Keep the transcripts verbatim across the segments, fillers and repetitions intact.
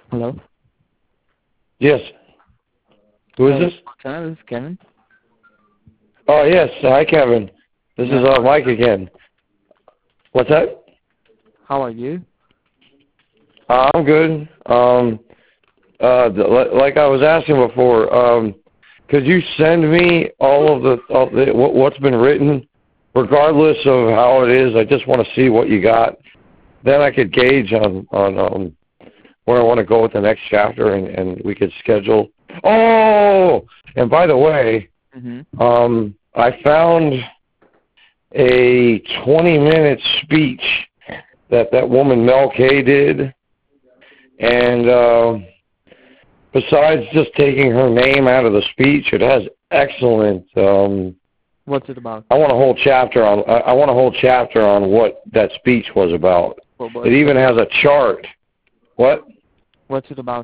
Hello. Yes. Who is Hey, this? Montana, this is Kevin. Oh, yes. Hi, Kevin. This Yeah. is uh, Mike again. What's that? How are you? Uh, I'm good. Um, uh, th- li- like I was asking before, um, could you send me all of the, all the what, what's been written, regardless of how it is? I just want to see what you got. Then I could gauge on on um, where I want to go with the next chapter, and, and we could schedule. Oh, and by the way, Mm-hmm. um, I found a twenty-minute speech that that woman Mel K did, and uh, besides just taking her name out of the speech, it has excellent. Um, What's it about? I want a whole chapter on. I, I want a whole chapter on what that speech was about. What, what, It even has a chart. What? what's it about?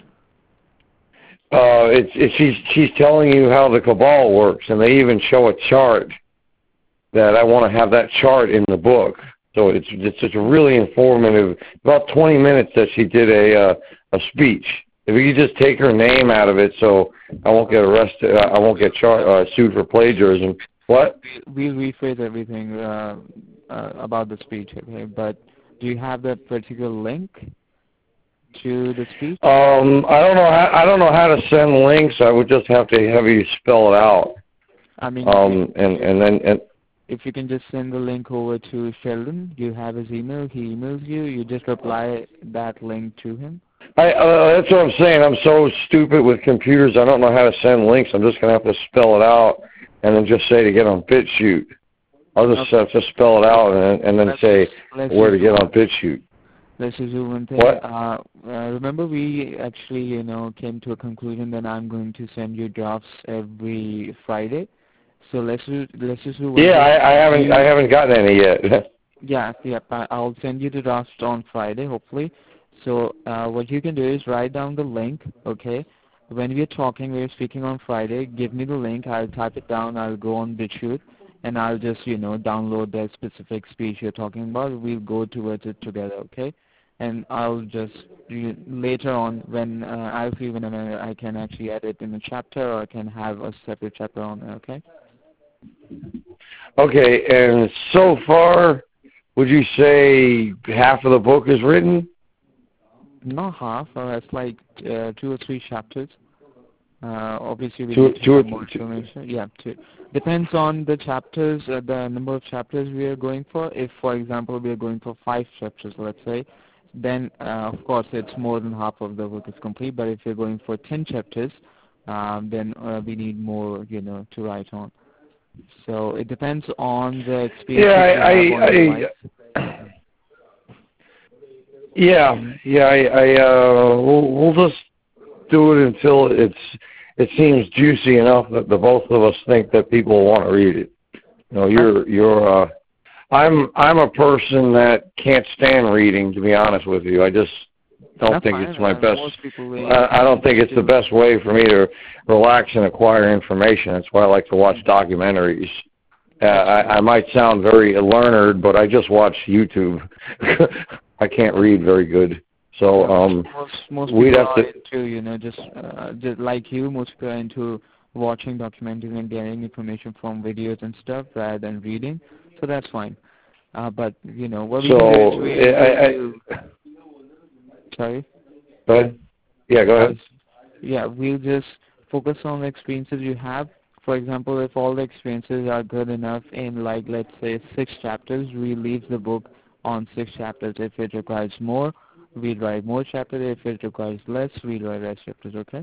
Uh, it's, it's she's she's telling you how the cabal works, and they even show a chart. That I want to have that chart in the book. So it's it's just really informative. About twenty minutes that she did a uh, a speech. If you could just take her name out of it, so I won't get arrested. I won't get char- uh, sued for plagiarism. What? We'll rephrase everything uh, uh, about the speech, okay? But do you have that particular link to the speech? Um, I don't know. How, I don't know how to send links. I would just have to have you spell it out. I mean, Um, if, and and then and if you can just send the link over to Sheldon, you have his email. He emails you. You just reply that link to him. I, uh, that's what I'm saying. I'm so stupid with computers. I don't know how to send links. I'm just gonna have to spell it out, and then just say to get on BitChute. I'll just Okay. have to spell it out, and, and then Let's say just, let's where to just get on BitChute. Let's just do one thing. What? Uh, uh, remember, we actually, you know, came to a conclusion that I'm going to send you drafts every Friday. So let's do, let's just do one Yeah, thing. I, I haven't You, I haven't gotten any yet. yeah, yeah. I- I'll send you the drafts on Friday, hopefully. So uh, what you can do is write down the link, okay? When we're talking, we're speaking on Friday. Give me the link. I'll type it down. I'll go on BitChute, and I'll just, you know, download that specific speech you're talking about. We'll go towards it together, okay? And I'll just you, later on when uh, I'll see when I can actually edit in a chapter, or I can have a separate chapter on it, okay? Okay, and so far, would you say half of the book is written? Not half. Uh, it's like uh, two or three chapters. Uh, obviously, we Two, need to two, or have th- more two. information. Yeah, two. Depends on the chapters, uh, the number of chapters we are going for. If, for example, we are going for five chapters, let's say, then uh, of course it's more than half of the book is complete. But if you're going for ten chapters, um, then uh, we need more, you know, to write on. So it depends on the experiences Yeah, you have I, on your I, life. I yeah, yeah, I, I, uh, we'll, we'll just do it until it's, it seems juicy enough that the both of us think that people want to read it. You know, you're, you're, uh, I'm, I'm a person that can't stand reading, to be honest with you. I just don't That's think fine. it's my Uh, best. most people will I, I don't think it's the do. best way for me to relax and acquire information. That's why I like to watch documentaries. Uh, I, I might sound very learned, but I just watch YouTube. I can't read very good, so um, most most we'd people have are to. into, you know, just uh, just like you. Most people are into watching documentaries and getting information from videos and stuff rather than reading. So that's fine. Uh, but you know what we can do is So we I, will I, do. Sorry. go ahead. Yeah, go I ahead. was, yeah, we'll just focus on the experiences you have. For example, if all the experiences are good enough in, like, let's say six chapters, we leave the book on six chapters. If it requires more, we write more chapters. If it requires less, we write less chapters, okay?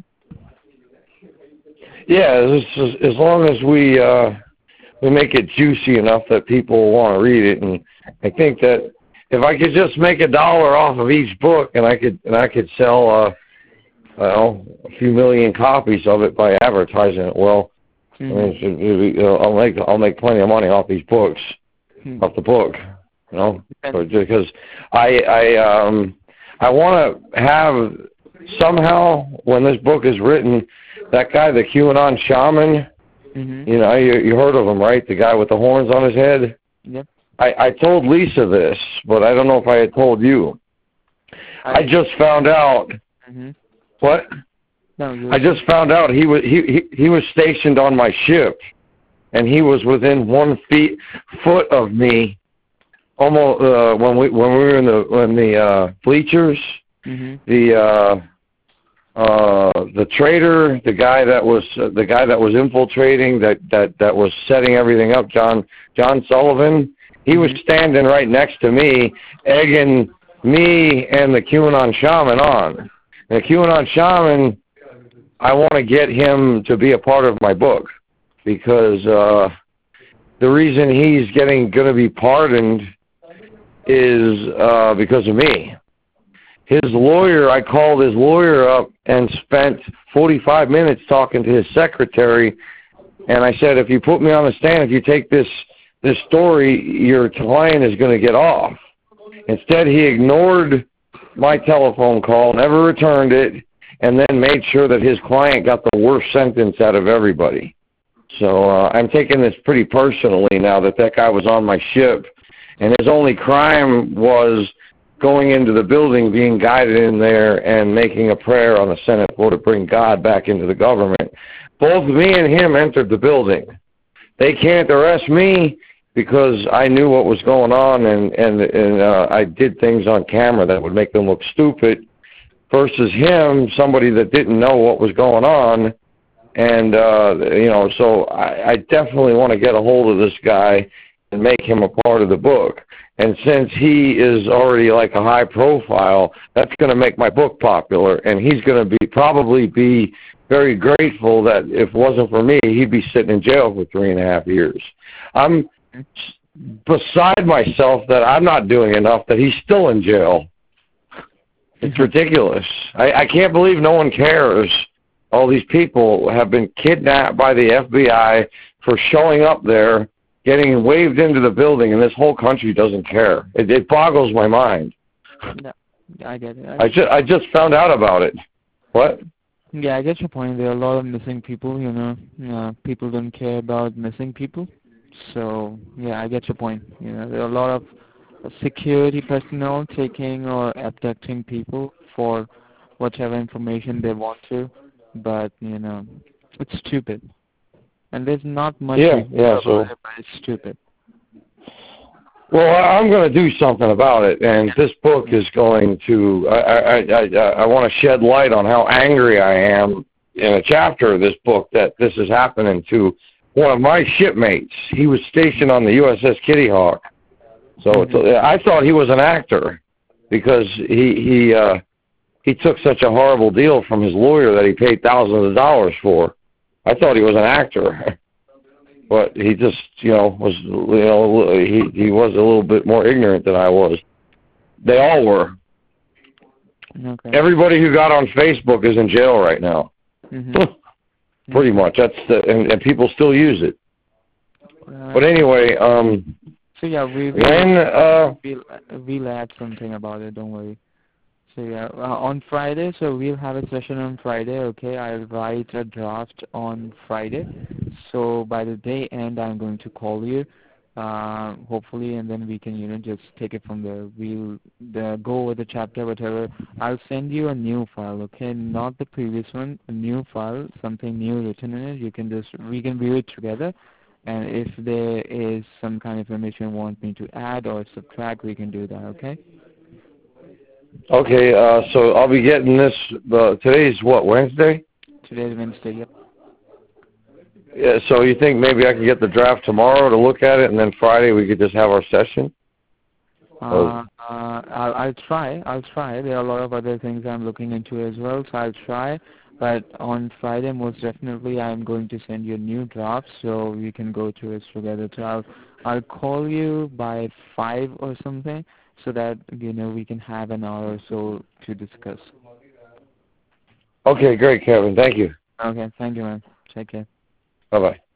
Yeah, as, as long as we uh, we make it juicy enough that people want to read it, and I think that if I could just make a dollar off of each book, and I could and I could sell uh, well a few million copies of it by advertising it, well, Mm-hmm. I mean, it, it, it, I'll make I'll make plenty of money off these books, Mm-hmm. off the book, you know, And, because I I um I want to have somehow when this book is written, that guy, the QAnon shaman, mm-hmm. you know, you you heard of him, right? The guy with the horns on his head. Yep. I I told Lisa this, but I don't know if I had told you. I, I just found out Mm-hmm. What? No, you I just found out he was he, he he was stationed on my ship, and he was within one feet foot of me, almost uh, when we when we were in the when the uh, bleachers. Mm-hmm. The uh, uh, the trader, the guy that was uh, the guy that was infiltrating, that that that was setting everything up, John John Sullivan. He Mm-hmm. was standing right next to me, egging me and the QAnon shaman on. The QAnon shaman, I want to get him to be a part of my book because uh, the reason he's getting going to be pardoned is uh, because of me. His lawyer, I called his lawyer up and spent forty-five minutes talking to his secretary, and I said, if you put me on the stand, if you take this this story, your client is going to get off. Instead, he ignored my telephone call, never returned it, and then made sure that his client got the worst sentence out of everybody. So uh, I'm taking this pretty personally now that that guy was on my ship, and his only crime was going into the building, being guided in there, and making a prayer on the Senate floor to bring God back into the government. Both me and him entered the building. They can't arrest me because I knew what was going on, and, and, and uh, I did things on camera that would make them look stupid, versus him, somebody that didn't know what was going on. And, uh, you know, so I, I definitely want to get a hold of this guy and make him a part of the book. And since he is already like a high profile, that's going to make my book popular, and he's going to be probably be very grateful that if it wasn't for me, he'd be sitting in jail for three and a half years. I'm beside myself that I'm not doing enough, that he's still in jail. It's ridiculous. I, I can't believe no one cares. All these people have been kidnapped by the F B I for showing up there, getting waved into the building, and this whole country doesn't care. It, it boggles my mind. No, I get it. I, I just I just found out about it. What? Yeah, I get your point. There are a lot of missing people, you know. Uh, people don't care about missing people. So, yeah, I get your point. You know, there are a lot of security personnel taking or abducting people for whatever information they want to. But, you know, it's stupid. And there's not much Yeah, we can yeah, do so about it, but it's stupid. Well, I'm going to do something about it, and this book is going to, I, I, I, I want to shed light on how angry I am in a chapter of this book that this is happening to one of my shipmates. He was stationed on the U S S Kitty Hawk. So Mm-hmm. it's, I thought he was an actor because he, he, uh, he took such a horrible deal from his lawyer that he paid thousands of dollars for. I thought he was an actor. But he just, you know, was, you know, he he was a little bit more ignorant than I was. They all were. Okay. Everybody who got on Facebook is in jail right now. Mm-hmm. Pretty mm-hmm. much. That's the, and, and people still use it. Uh, But anyway, um, so yeah, we will when uh, we'll, we'll add something about it. Don't worry. So yeah, uh, on Friday, so we'll have a session on Friday, okay? I'll write a draft on Friday. So by the day end, I'm going to call you, uh, hopefully, and then we can, you know, just take it from there. We'll the, go over the chapter, whatever. I'll send you a new file, okay? Not the previous one, a new file, something new written in it. You can just, we can view it together. And if there is some kind of information you want me to add or subtract, we can do that, okay? okay, uh, so I'll be getting this. Uh, today's what, Wednesday? Today's Wednesday, yep. Yeah, so you think maybe I can get the draft tomorrow to look at it, and then Friday we could just have our session? Uh, uh, I'll, I'll try. I'll try. There are a lot of other things I'm looking into as well, so I'll try. But on Friday, most definitely, I'm going to send you a new draft, so we can go through it together. So I'll, I'll call you by five or something, so that you know we can have an hour or so to discuss. Okay, great, Kevin. Thank you. Okay, thank you, man. Take care. Bye-bye.